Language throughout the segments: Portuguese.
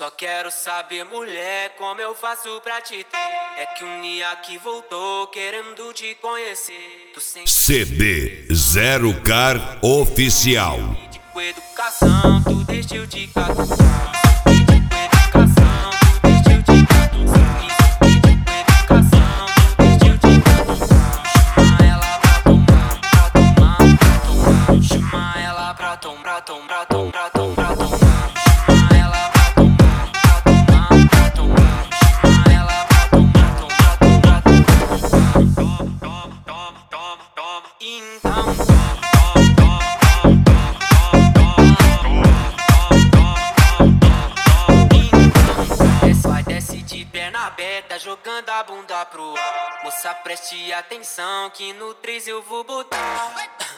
Só quero saber, mulher, como eu faço pra te ter. É que um dia que voltou querendo te conhecer. Tu sempre CD Zero Car Oficial. com educação, tu deixou de catucar. Educação, tu deixou de catucar. Educação, tu deixou de catucar. Chama ela pra tomar, pra tomar, pra tomar. Chama ela pra tomar, pra tomar, pra tomar, pra tomar. Chama ela pra tomar, pra tomar, pra tomar. Chama ela pra tomar, tomar, tomar, tomar. Toma, toma, toma, toma. Então de perna aberta, jogando a bunda pro ar. Moça, preste atenção que no 3 eu vou botar.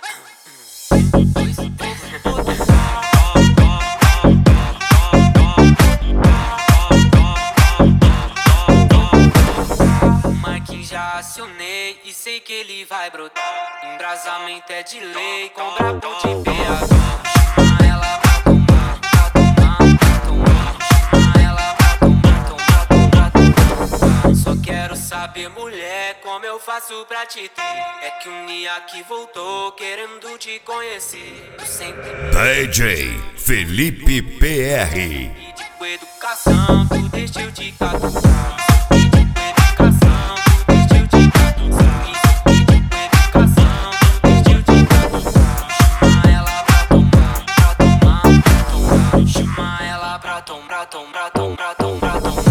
Mike já acionei e sei que ele vai brotar. Embrasamento é de lei, com brabo de BH. Saber, mulher, como eu faço pra te ter. É que um dia que voltou querendo te conhecer. Tu sempre DJ Felipe PR. E com educação, tu deixou de catucar. E com educação, tu deixou de catucar. E com educação, tu deixou de catucar. Chama ela pra tomar, pra tomar, pra tomar. Chama ela pra tomar, pra tomar, pra tomar, pra tomar.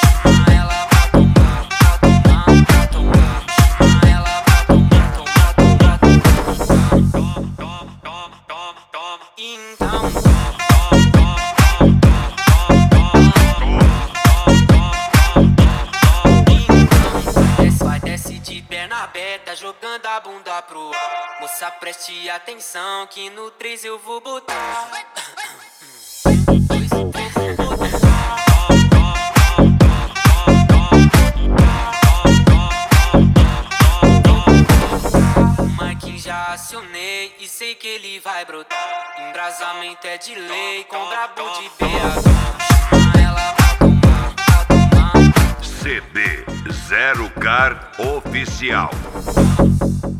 De perna aberta, jogando a bunda pro ar. Moça, preste atenção que no 3 eu vou botar. Mike já acionei e sei que ele vai brotar. Embrasamento é de lei, com brabo de BH. Chama ela pra tomar, pra tomar. CD Zero Car Oficial.